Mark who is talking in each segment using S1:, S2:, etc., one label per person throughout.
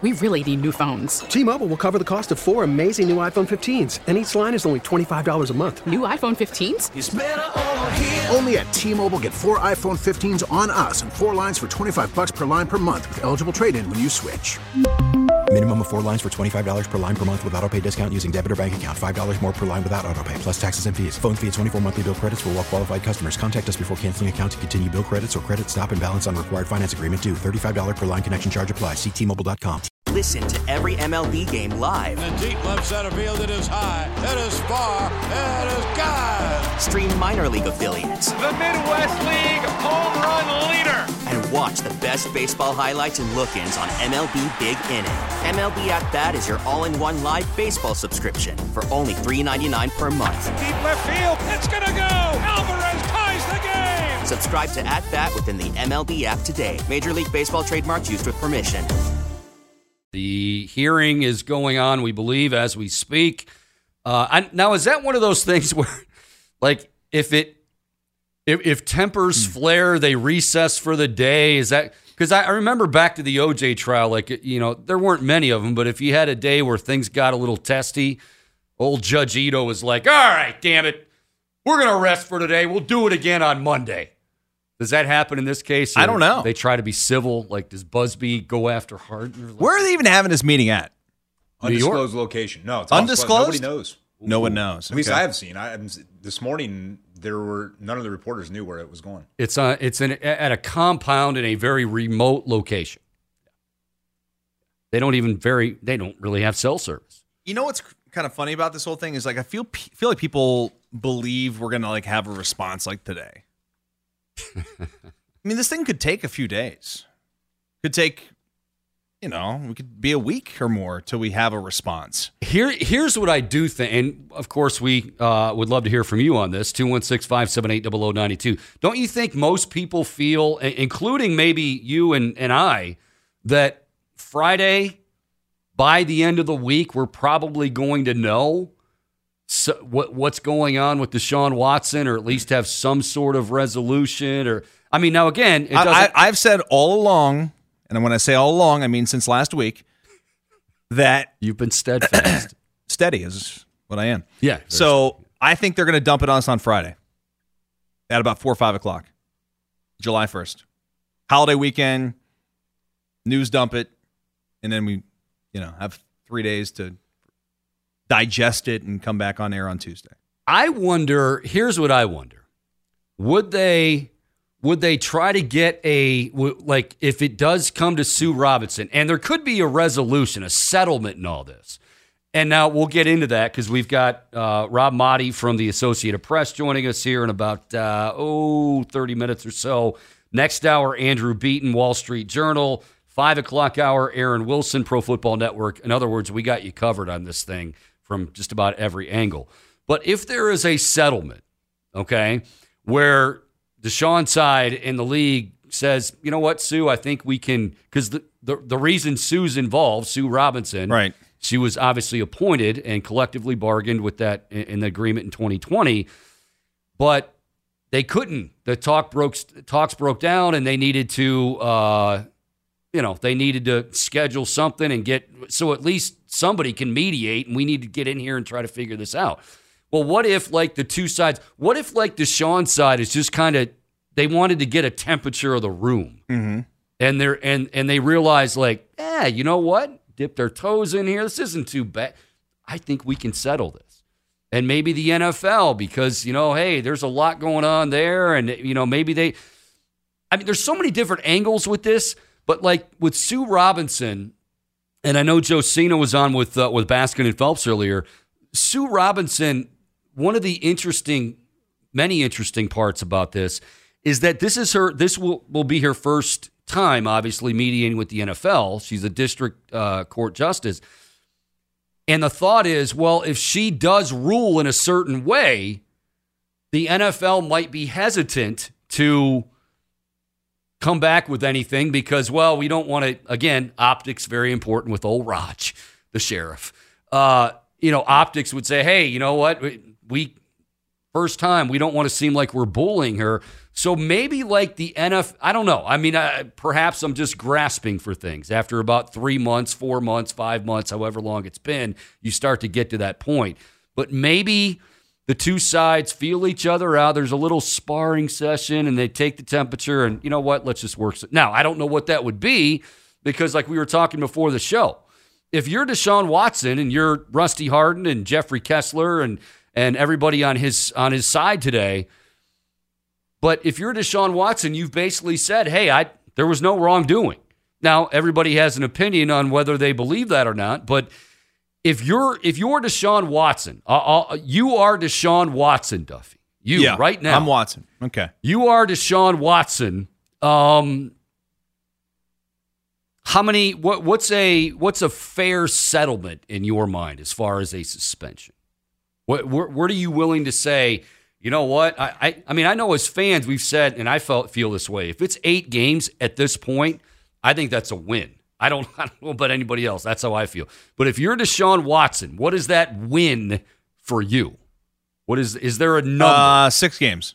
S1: We really need new phones.
S2: T-Mobile will cover the cost of 4 amazing new iPhone 15s, and each line is only $25 a month.
S1: New iPhone 15s?
S3: It's better over here.
S4: Only at T-Mobile, get 4 iPhone 15s on us and 4 lines for $25 per line per month with eligible trade-in when you switch.
S5: Minimum of 4 lines for $25 per line per month with autopay discount using debit or bank account. $5 more per line without autopay, plus taxes and fees. Phone fee at 24 monthly bill credits for well-qualified customers. Contact us before canceling account to continue bill credits or credit stop and balance on required finance agreement due. $35 per line connection charge applies. See T-Mobile.com.
S6: Listen to every MLB game live.
S7: In the deep left center field, it is high, it is far, it is gone.
S6: Stream minor league affiliates.
S8: The Midwest League home run leader.
S6: And watch the best baseball highlights and look-ins on MLB Big Inning. MLB At Bat is your all-in-one live baseball subscription for only $3.99 per month.
S8: Deep left field, it's gonna go. Alvarez ties the game.
S6: Subscribe to At Bat within the MLB app today. Major League Baseball trademarks used with permission.
S9: The hearing is going on, we believe, as we speak. Now, is that one of those things where, like, if tempers flare, they recess for the day? Is that because I remember back to the OJ trial, like, you know, there weren't many of them, but if you had a day where things got a little testy, old Judge Ito was like, all right, damn it, we're going to rest for today. We'll do it again on Monday. Does that happen in this case?
S10: I don't know.
S9: They try to be civil. Like, does Busby go after Harden?
S10: Where are they even having this meeting at?
S11: Undisclosed location. No, it's
S10: undisclosed.
S11: Nobody knows.
S10: No one knows.
S11: At least I have seen. This morning, none of the reporters knew where it was going.
S9: It's at a compound in a very remote location. They don't really have cell service.
S10: You know what's kind of funny about this whole thing is, like, I feel like people believe we're gonna, like, have a response like today. I mean, this thing could take a few days. Could take, we could be a week or more till we have a response.
S9: Here's what I do think, and of course we would love to hear from you on this, 216-578-0092. Don't you think most people feel, including maybe you and I, that Friday, by the end of the week, we're probably going to know what's going on with Deshaun Watson, or at least have some sort of resolution? Or, I mean, now again,
S10: I've said all along, and when I say all along, I mean since last week, that
S9: you've been steadfast.
S10: Steady is what I am.
S9: Yeah.
S10: So I think they're going to dump it on us on Friday at about 4 or 5 o'clock, July 1st. Holiday weekend, news dump it, and then we, have 3 days to digest it and come back on air on Tuesday.
S9: I wonder, here's what I wonder. Would they try to get if it does come to Sue Robinson, and there could be a resolution, a settlement in all this. And now we'll get into that because we've got Rob Motti from the Associated Press joining us here in about 30 minutes or so. Next hour, Andrew Beaton, Wall Street Journal. 5 o'clock hour, Aaron Wilson, Pro Football Network. In other words, we got you covered on this thing from just about every angle. But if there is a settlement, okay, where Deshaun's side in the league says, you know what, Sue, I think we can, because the reason Sue's involved, Sue Robinson,
S10: right?
S9: She was obviously appointed and collectively bargained with that in the agreement in 2020, but they couldn't. The talks broke down, and they needed to, they needed to schedule something and so at least somebody can mediate, and we need to get in here and try to figure this out. Well, what if, like, the two sides, what if, like, Deshaun's side is just kind of, they wanted to get a temperature of the room, and they realized, like, you know what? Dip their toes in here. This isn't too bad. I think we can settle this. And maybe the NFL, because, hey, there's a lot going on there, and, maybe there's so many different angles with this, but, like, with Sue Robinson, and I know Josina was on with Baskin and Phelps earlier, Sue Robinson, one of the many interesting parts about this is that this will be her first time, obviously, mediating with the NFL. She's a district court justice. And the thought is, well, if she does rule in a certain way, the NFL might be hesitant to come back with anything because, well, we don't want to, again, optics very important with old Raj, the sheriff. Optics would say, hey, you know what? First time. We don't want to seem like we're bullying her. So maybe like the NFL, I don't know. I mean, perhaps I'm just grasping for things. After about 3 months, 4 months, 5 months, however long it's been, you start to get to that point. But maybe the two sides feel each other out. There's a little sparring session, and they take the temperature, and you know what? Let's just work. Now, I don't know what that would be because like we were talking before the show, if you're Deshaun Watson and you're Rusty Hardin and Jeffrey Kessler and everybody on his side today, but if you're Deshaun Watson, you've basically said, hey, there was no wrongdoing. Now, everybody has an opinion on whether they believe that or not, but if you're Deshaun Watson, you are Deshaun Watson, Duffy. Right now.
S10: I'm Watson. Okay.
S9: You are Deshaun Watson. How many? What's a fair settlement in your mind as far as a suspension? What are you willing to say? You know what? I mean, I know as fans we've said, and I feel this way. If it's 8 games at this point, I think that's a win. I don't know about anybody else. That's how I feel. But if you're Deshaun Watson, what is that win for you? What is there a number?
S10: 6 games.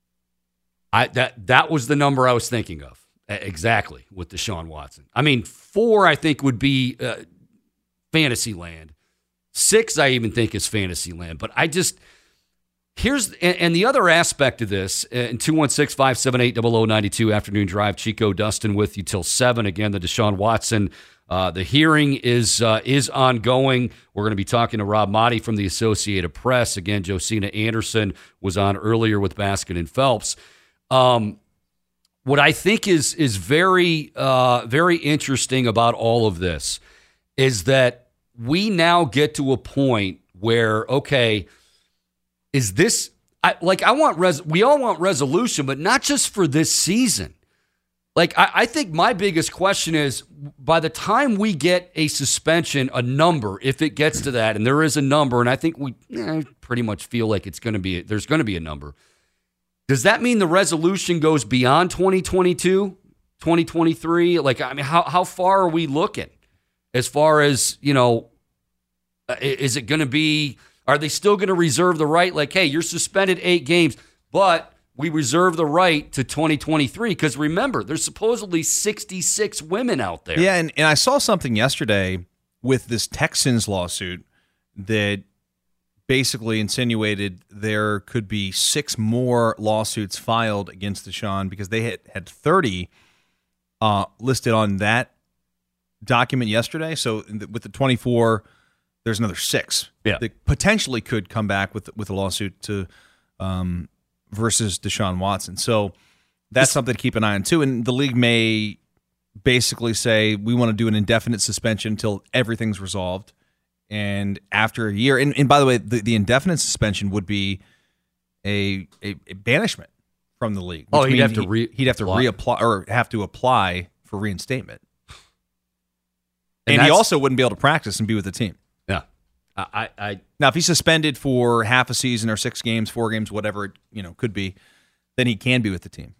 S9: That was the number I was thinking of. Exactly, with Deshaun Watson. I mean, 4 I think would be fantasy land. 6 I even think is fantasy land. But I just and the other aspect of this, in 216-578-0092 afternoon drive, Chico Dustin with you till 7. Again, the Deshaun Watson, the hearing is ongoing. We're going to be talking to Rob Motti from the Associated Press. Again, Josina Anderson was on earlier with Baskin and Phelps. What I think is very, very interesting about all of this is that we now get to a point where, okay, is this we all want resolution, but not just for this season. Like, I think my biggest question is, by the time we get a suspension, a number, if it gets to that, and there is a number, and I think we pretty much feel like there's going to be a number. Does that mean the resolution goes beyond 2022, 2023? Like, I mean, how far are we looking as far as, is it going to be, are they still going to reserve the right? Like, hey, you're suspended 8 games, but we reserve the right to 2023. Because remember, there's supposedly 66 women out there.
S10: Yeah, and I saw something yesterday with this Texans lawsuit that basically insinuated there could be 6 more lawsuits filed against Deshaun because they had 30 listed on that document yesterday. So with the 24, there's another 6 that potentially could come back with a lawsuit to versus Deshaun Watson. So that's something to keep an eye on too. And the league may basically say we want to do an indefinite suspension until everything's resolved. And after a year, and by the way, the indefinite suspension would be a banishment from the league.
S9: Oh, he'd have to
S10: reapply or have to apply for reinstatement. And he also wouldn't be able to practice and be with the team.
S9: Yeah.
S10: Now, if he's suspended for half a season or 6 games, 4 games, whatever it could be, then he can be with the team.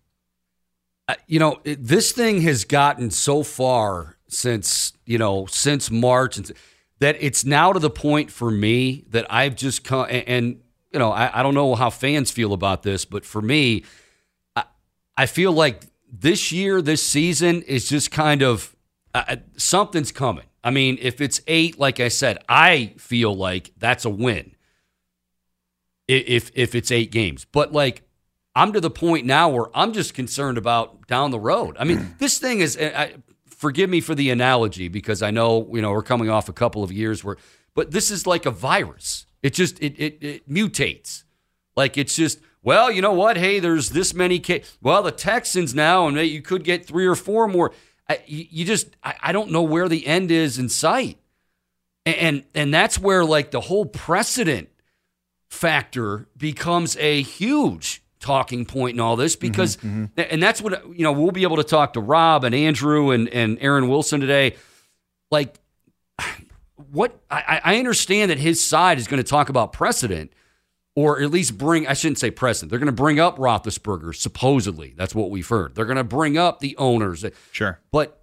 S9: This thing has gotten so far since March that it's now to the point for me that I've just come and I don't know how fans feel about this, but for me, I feel like this season is just kind of something's coming. I mean, if it's 8, like I said, I feel like that's a win. If it's 8 games, but like I'm to the point now where I'm just concerned about down the road. I mean, this thing is. Forgive me for the analogy because I know we're coming off a couple of years but this is like a virus. It just it mutates. Like it's just you know what? Hey, there's this many cases. Well, the Texans now, and you could get 3 or 4 more. I don't know where the end is in sight, and that's where like the whole precedent factor becomes a huge talking point in all this because and that's what we'll be able to talk to Rob and Andrew and Aaron Wilson today. Like what I understand that his side is going to talk about precedent, or at least I shouldn't say precedent. They're going to bring up Roethlisberger, supposedly. That's what we've heard. They're going to bring up the owners.
S10: Sure.
S9: But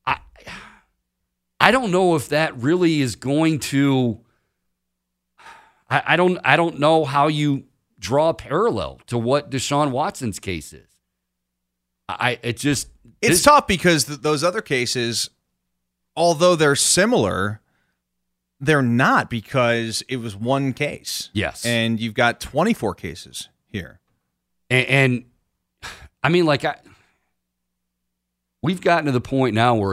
S9: I don't know if that really is going to I don't know how you draw a parallel to what Deshaun Watson's case is.
S10: It's tough because those other cases, although they're similar, they're not, because it was one case.
S9: Yes.
S10: And you've got 24 cases here.
S9: And I mean, like, we've gotten to the point now where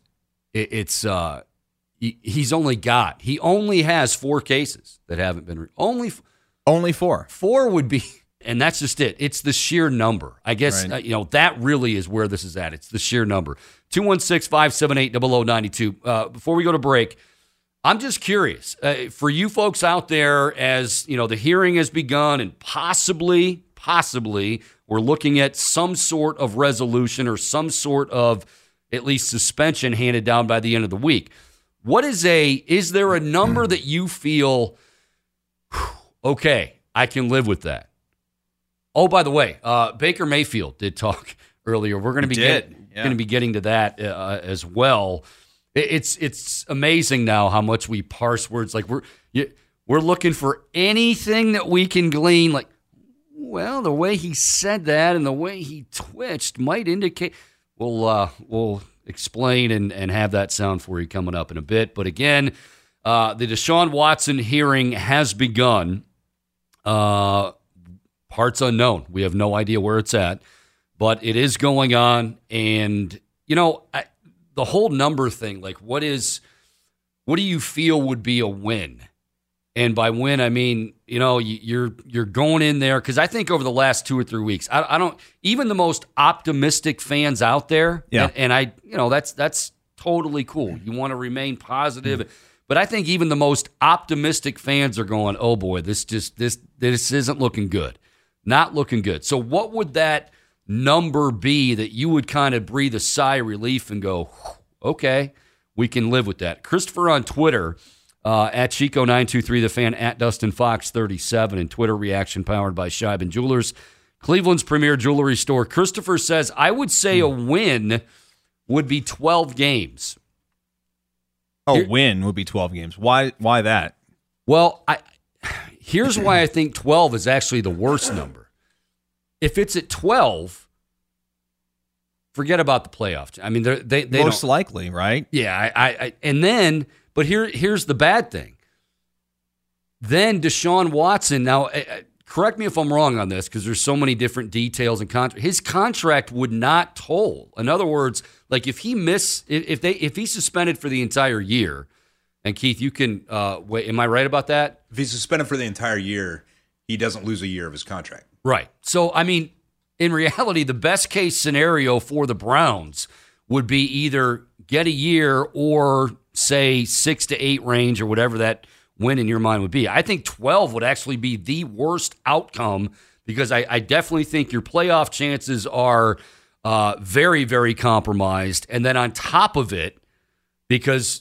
S9: he only has 4 cases that haven't been only
S10: 4.
S9: 4 would be, and that's just it. It's the sheer number. I guess
S10: right.
S9: That really is where this is at. It's the sheer number. 216-578-0092. Before we go to break, I'm just curious for you folks out there, as the hearing has begun, and possibly we're looking at some sort of resolution or some sort of at least suspension handed down by the end of the week. Is there a number that you feel, okay, I can live with that? Oh, by the way, Baker Mayfield did talk earlier. We're going to be getting to that as well. It's amazing now how much we parse words. Like we're looking for anything that we can glean. Like, well, the way he said that and the way he twitched might indicate. We'll explain and have that sound for you coming up in a bit. But again, the Deshaun Watson hearing has begun. Parts unknown. We have no idea where it's at, but it is going on. And the whole number thing, like what do you feel would be a win? And by win, I mean, you're going in there, because I think over the last 2 or 3 weeks, I don't, even the most optimistic fans out there, and that's totally cool. You want to remain positive, but I think even the most optimistic fans are going, oh boy, this isn't looking good, not looking good. So what would that number be that you would kind of breathe a sigh of relief and go, okay, we can live with that? Christopher on Twitter, at Chico923, the fan, at DustinFox37, and Twitter reaction powered by Scheibin Jewelers, Cleveland's premier jewelry store. Christopher says, I would say a win would be 12 games.
S10: Win would be 12 games. Why that?
S9: Well, here's why I think 12 is actually the worst number. If it's at 12, forget about the playoff. I mean, they
S10: most likely, right?
S9: Yeah, and then. But here's the bad thing. Then Deshaun Watson, now correct me if I'm wrong on this, because there's so many different details and his contract would not toll. In other words, like if he's suspended for the entire year, and Keith, you can wait, am I right about that?
S11: If he's suspended for the entire year, he doesn't lose a year of his contract.
S9: Right. So I mean, in reality, the best case scenario for the Browns would be either get a year or say 6 to 8 range, or whatever that win in your mind would be. I think 12 would actually be the worst outcome, because I definitely think your playoff chances are very, very compromised. And then on top of it, because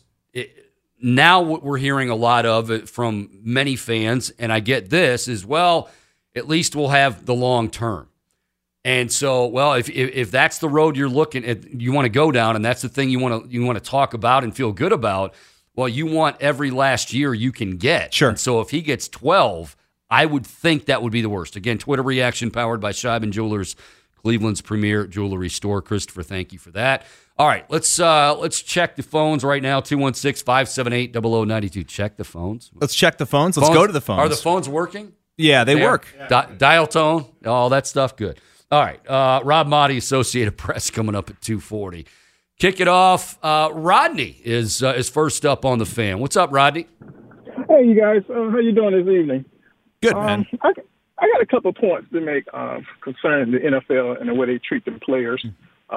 S9: now what we're hearing a lot of from many fans, and I get this, is, well, at least we'll have the long term. And so, well, if that's the road you're looking at, you want to go down, and that's the thing you want to talk about and feel good about, well, you want every last year you can get.
S10: Sure.
S9: And so if he gets 12, I would think that would be the worst. Again, Twitter reaction powered by Scheibin Jewelers, Cleveland's premier jewelry store. Christopher, thank you for that. All right, let's check the phones right now. 216-578-0092. Check the phones.
S10: Let's check the phones. Let's go to the phones.
S9: Are the phones working?
S10: Yeah, they work.
S9: Dial tone, all that stuff, good. All right, Rob Motti, Associated Press, coming up at 2:40. Kick it off. Rodney is first up on the fan. What's up, Rodney?
S3: Hey, you guys. How you doing this evening?
S10: Good, man.
S3: I got a couple of points to make concerning the NFL and the way they treat the players.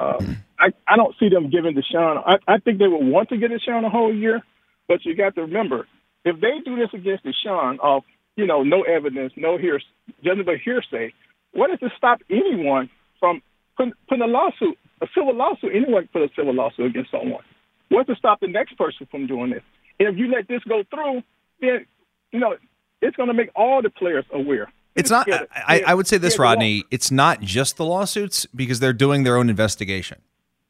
S3: I don't see them giving Deshaun. I think they would want to get Deshaun a whole year, but you got to remember, if they do this against Deshaun off, no evidence, no nothing but hearsay, what does it stop anyone from putting a civil lawsuit? Anyone put a civil lawsuit against someone. What's to stop the next person from doing this? And if you let this go through, then, it's going to make all the players aware.
S10: It's not. I would say this, Rodney. It's not just the lawsuits, because they're doing their own investigation.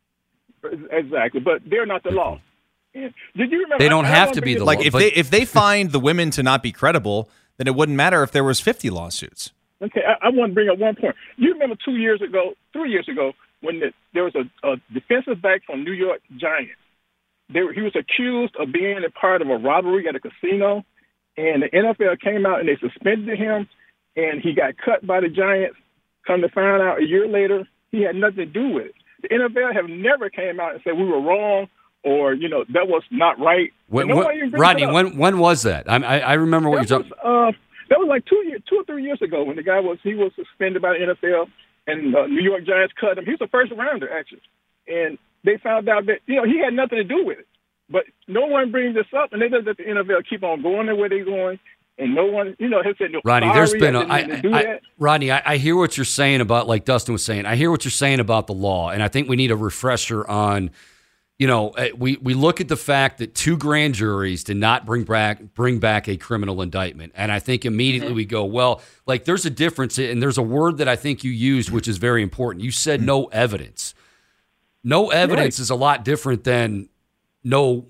S3: Exactly, but they're not the law. Did you remember?
S9: They don't have to be the law.
S10: Like if they find the women to not be credible, then it wouldn't matter if there was 50 lawsuits.
S3: Okay, I want to bring up one point. You remember 3 years ago, when there was a defensive back from New York Giants. He was accused of being a part of a robbery at a casino, and the NFL came out and they suspended him, and he got cut by the Giants. Come to find out, a year later, he had nothing to do with it. The NFL have never came out and said we were wrong or, that was not right.
S9: Rodney, when was that? I remember what you're talking about.
S3: That was like 2 or 3 years ago when the guy was suspended by the NFL, and New York Giants cut him. He was a first rounder, actually. And they found out that, he had nothing to do with it. But no one brings this up, and they just let the NFL keep on going the way they're going. And no one, has said, no,
S9: Rodney,
S3: there's
S9: been Rodney, I hear what you're saying about, like Dustin was saying, I hear what you're saying about the law, and I think we need a refresher on, we look at the fact that 2 grand juries did not bring back a criminal indictment, and I think immediately we go, well, like there's a difference, and there's a word that I think you used, which is very important. You said no evidence. No evidence is a lot different than no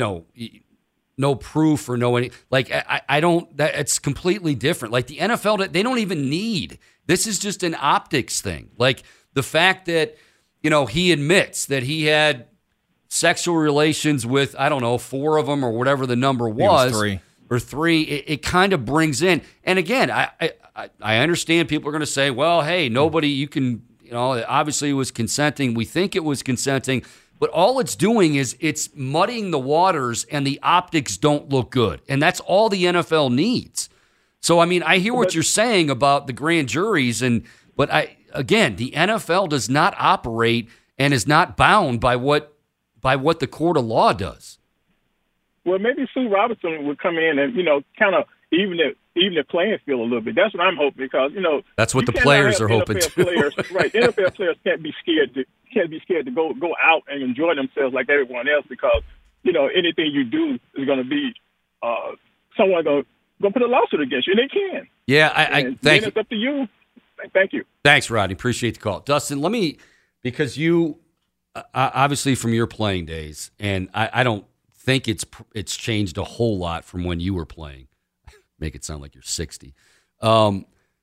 S9: proof or no any. Like I don't. It's completely different. Like the NFL, they don't even need. This is just an optics thing. Like the fact that he admits that he had sexual relations with 4 of them or whatever the number was
S10: 3
S9: or 3. It kind of brings in. And again, I understand people are going to say, well, hey, nobody. You can. Obviously it was consenting. We think it was consenting. But all it's doing is it's muddying the waters, and the optics don't look good. And that's all the NFL needs. So, I hear what you're saying about the grand juries, but the NFL does not operate and is not bound by what the court of law does.
S3: Well, maybe Sue Robinson would come in and, kind of even the playing field a little bit. That's what I'm hoping, because,
S9: that's what the players are hoping to.
S3: Right. NFL players can't be scared to go out and enjoy themselves like everyone else, because, anything you do is going to be someone going to put a lawsuit against you, and they can.
S9: Yeah, I thank you.
S3: It's up to you. Thank you.
S9: Thanks, Rodney. Appreciate the call. Dustin, because you, obviously from your playing days, and I don't think it's changed a whole lot from when you were playing. Make it sound like you're 60. I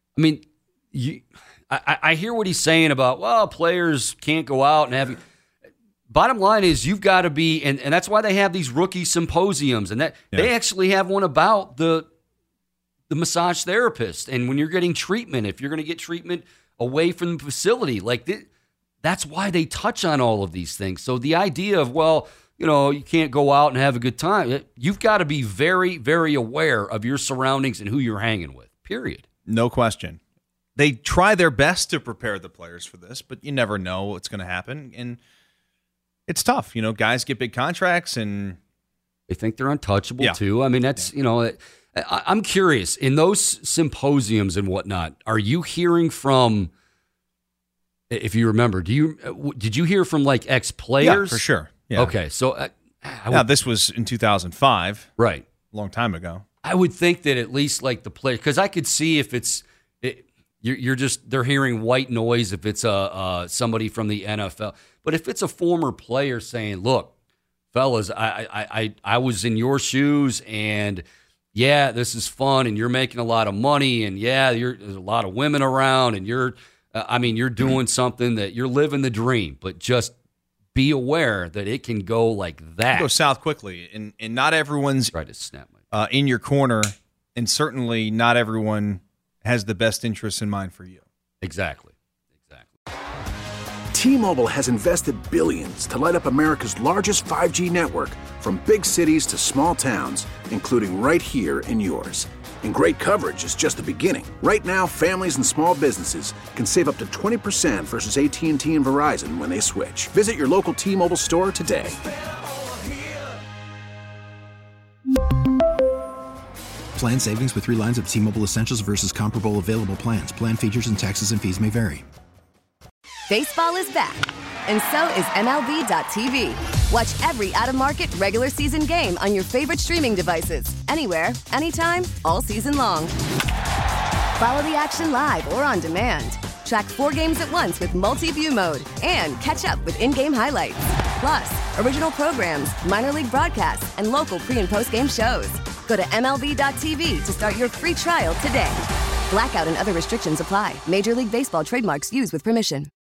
S9: hear what he's saying about, well, players can't go out and have. Bottom line is you've got to be, and that's why they have these rookie symposiums, and they actually have one about the massage therapist, and when you're getting treatment, if you're going to get treatment away from the facility, that's why they touch on all of these things. So the idea of, well, you can't go out and have a good time. You've got to be very, very aware of your surroundings and who you're hanging with, period.
S10: No question. They try their best to prepare the players for this, but you never know what's going to happen. And it's tough. Guys get big contracts and
S9: they think they're untouchable too. That's, I'm curious, in those symposiums and whatnot, are you hearing from, if you remember, did you hear from like ex-players?
S10: Yeah, for sure. Yeah.
S9: Okay, so
S10: now this was in 2005,
S9: right?
S10: A long time ago.
S9: I would think that at least like the player, because I could see if they're hearing white noise if it's somebody from the NFL, but if it's a former player saying, "Look, fellas, I was in your shoes, and yeah, this is fun, and you're making a lot of money, and yeah, there's a lot of women around, and you're doing something that you're living the dream, but just be aware that it can go like that.
S10: It go south quickly, and not everyone's
S9: try to snap
S10: in your corner, and certainly not everyone has the best interests in mind for you.
S9: Exactly.
S4: T-Mobile has invested billions to light up America's largest 5G network, from big cities to small towns, including right here in yours. And great coverage is just the beginning. Right now, families and small businesses can save up to 20% versus AT&T and Verizon when they switch. Visit your local T-Mobile store today.
S5: Plan savings with 3 lines of T-Mobile Essentials versus comparable available plans. Plan features and taxes and fees may vary.
S12: Baseball is back, and so is MLB.tv. Watch every out-of-market regular season game on your favorite streaming devices, anywhere, anytime, all season long. Follow the action live or on demand. Track 4 games at once with multi-view mode and catch up with in-game highlights. Plus, original programs, minor league broadcasts, and local pre- and post-game shows. Go to MLB.tv to start your free trial today. Blackout and other restrictions apply. Major League Baseball trademarks used with permission.